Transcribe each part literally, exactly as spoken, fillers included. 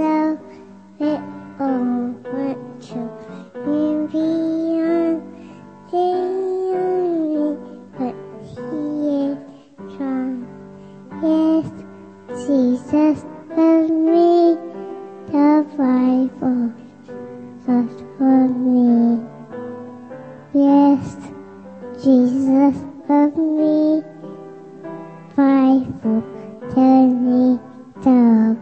so it all went true. And beyond the enemy, but he is strong. Yes, Jesus loves me. The Bible loves for me. Yes, Jesus loves me. Bible tells me so.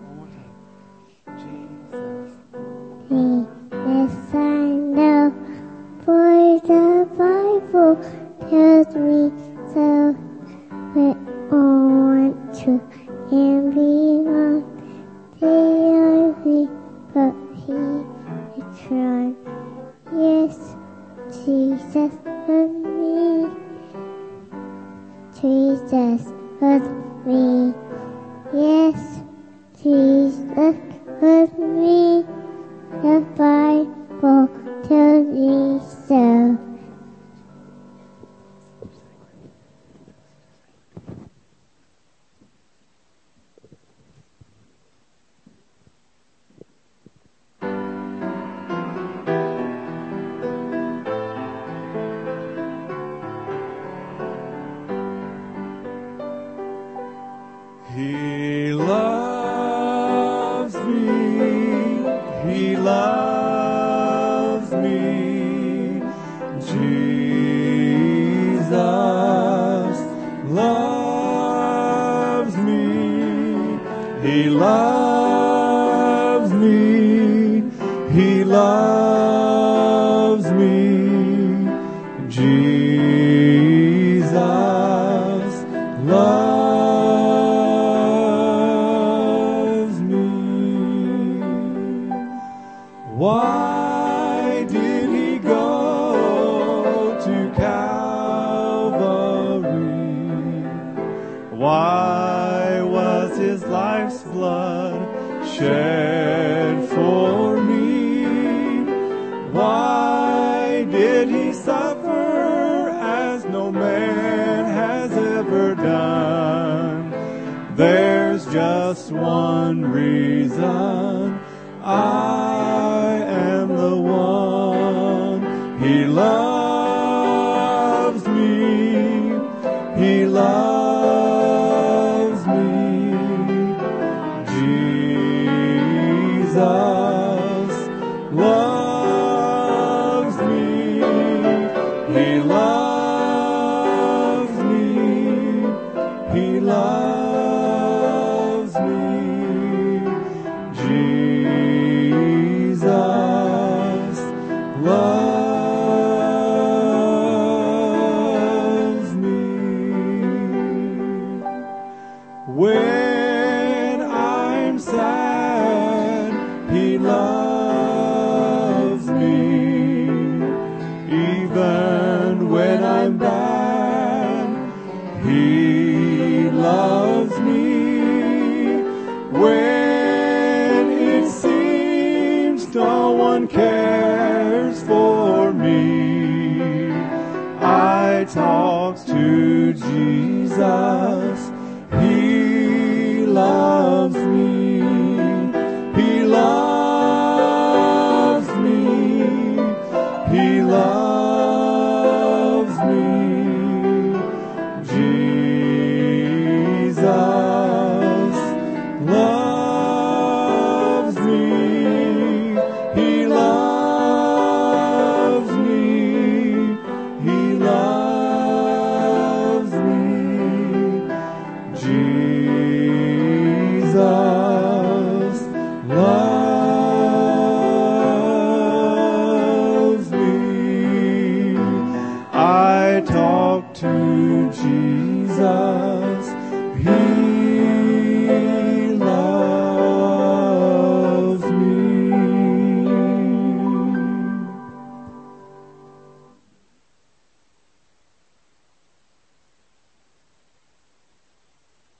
Yes, I know, for the Bible tells me so. We're all true and beyond the earth, but he is strong. Yes, Jesus loves me. Jesus loves me. Yes, Jesus loves me. The Bible tells me so. He loves me, he loves me, Jesus loves me, he loves me, he loves me, Jesus loves Why did he go to Calvary? Why was his life's blood shed for me? Why did he suffer as no man has ever done? There's just one reason. I am the one. He loves me. He loves me. Jesus loves me. He loves me. He loves me. Jesus loves me. When I'm sad, he loves me. Even when I'm bad, he loves me. When it seems no one cares for me, I talk to Jesus.